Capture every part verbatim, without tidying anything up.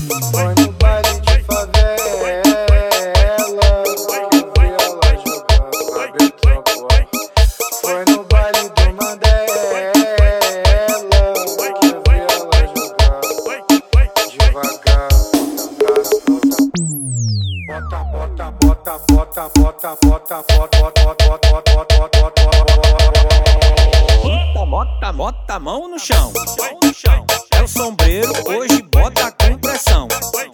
Foi no baile de favela que eu vi ela jogando rabetão pro alto. Foi no baile do Mandela que eu vi ela jogando devagar. Bota, bota, bota, bota, bota, bota, bota, bota, bota, bota, bota, bota. Bota, bota a mão no chão. É o sombreiro, hoje bota com pressão.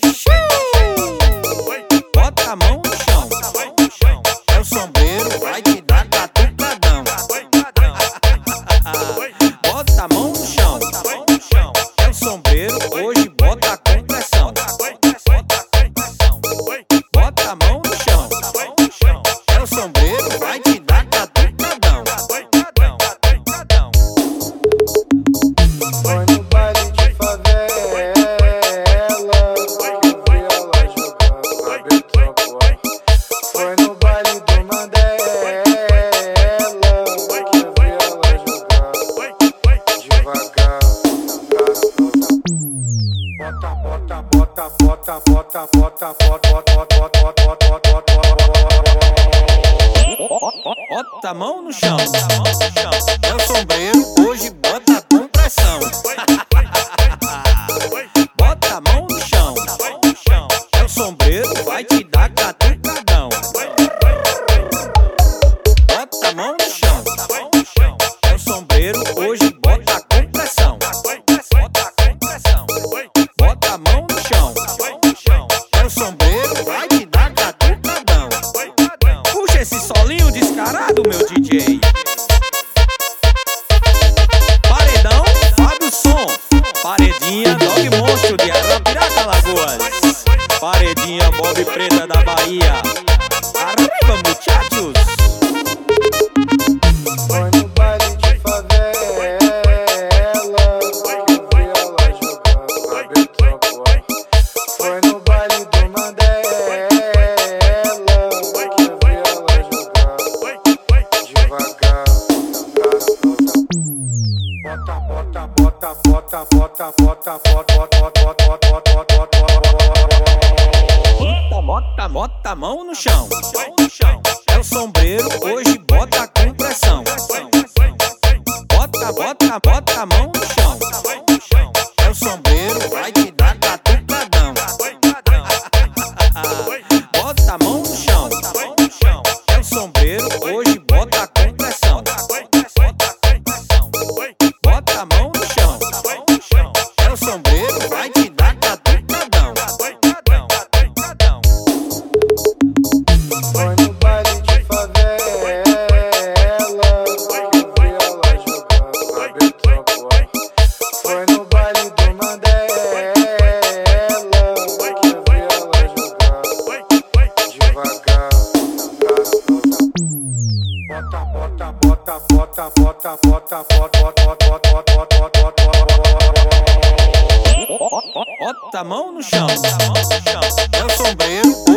Bota a mão no chão. É o sombreiro, vai te dar catucadão. Bota a mão no chão. É o sombreiro, hoje bota com pressão. Bota a mão no chão. É o sombreiro, vai te dar catucadão. Foi no baile de favela que eu vi ela jogando rabetão pro alto. Foi no baile do Mandela que eu vi ela jogando devagar. Bota, bota, bota, bota, bota, bota, bota, bota, bota, bota, bota, bota. Bota a mão no chão. É o sombreiro, hoje bota com pressão. Bota a mão no chão. É o sombreiro, vai te dar catucadão. Bota a mão no chão. É o sombreiro, hoje bota com pressão. Bota a mão no chão. É o sombreiro, vai te dar catucadão. Puxa esse solinho descarado, meu D J. Paredão, Fábio Som. Paredinha, Dog Monstro de Arapiraca, Lagoas. Paredinha, Bob Preta da Bahia. Arriba, muchachos. Foi no baile de favela que eu vi ela jogando rabetão pro alto. Foi no baile do Mandela que eu vi ela jogando devagar. Bota, bota, bota, bota, bota, bota, bota, bota, bota, bota, bota, bota. Bota, bota a mão no chão. É o sombreiro, hoje bota com pressão. Bota, bota, bota a mão no chão. É o sombreiro, vai te dar catucadão. Bota a mão no chão. É o sombreiro, hoje bota com pressão. Bota a mão no chão. É o sombreiro, vai te dar catucadão. Foi no baile de favela que eu vi ela jogando rabetão pro alto. Foi no baile do Mandela que eu vi ela jogando devagar. Bota, bota, bota, bota, bota, bota, bota, bota, bota, bota, bota, bota. Bota a mão no chão. É o sombreiro,